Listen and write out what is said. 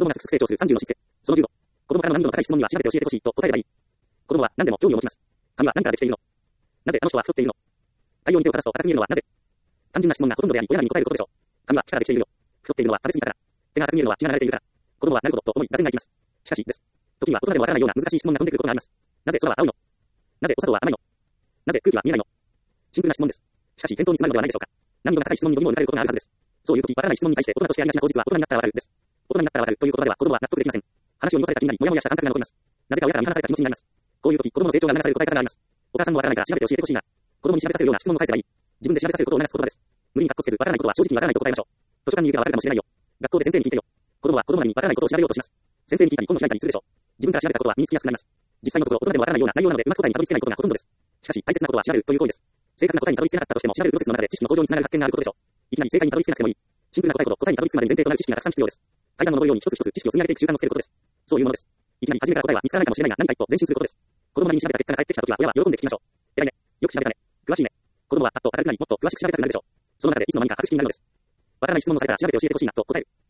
供がすくすく成長する30の質性。その15。子供からの難易度の高い質問には調べて教えてほしいと答えればいい。子供は何でも興味を持ちます。髪は何からできているの？なぜあの人は太っているの？太陽に手をかざすと硬く見えるのはなぜ？単純な質問がほとんどであり、これらに答えることでしょう。髪は木からできているよ。太っているのは食べ過ぎたから。手が硬く見えるのは血が流れているから。子供はなるほどと思い、合点がいきます。しかし、です。時には大人でもわからないような難しい質問が飛んでくることがあります。なぜ空は青いの？なぜお砂糖は甘いの？なぜ空気は見えないの？シンプルな質問です。しかし、返答につながるのではないでしょうか。難易度が高い質問に度肝を抜かれることがあるはずです。そういう時、わからない質問に対して大人としてありがちな口実は大人になったらわかるです。大人になったらわかるという言葉では子供は納得できません。話を濁された気になり、もやもやした感覚が残ります。なぜか親から見放された気持ちになります。こういう時、子供の成長が促される答え方があります。お母さんもわからないから調べて教えてほしいな。子供に調べさせるような質問を返せばいい。自分で調べさせることを促す言葉です。無理に格好つけず、わからないことは正直にわからないと答えましょう。図書館に行けばわかるかもしれないよ。学校で先生に聞いてよ。子供は子供なりにわからないことを調べようとします。先生に聞いたり、本を開いたりするでしょう。自分から調べたことは身につきやすくなります。実際のところ、大人でもわからないような内容なので、うまく答えにたどり着けないことがほとんどです。しかし、大切なことは調べるという行為です。正確な答えにたどり着けなかったとしても、調べるプロセスの中で知識の向上につながる発見があることでしょう。いきなり正解にたどり着けなくてもいい。シンプルな答えほど答えにたどり着くまで前提となる知識がたくさん必要です。階段を登るように一つ一つ知識を積み上げていく習慣をつけることです。そういうものです。いきなり初めから答えは見つからないかもしれないが、何か一歩前進することです。子供なりに調べた結果が返ってきたときは、親は喜んで聞きましょう。偉いね。よく調べたね。詳しいね。子供はパッと明るくなり、もっと詳しく調べたくなるでしょう。その中でいつの間にか隠し気になるのです。わからない質問をされたら調べて教えてほしいなと答える。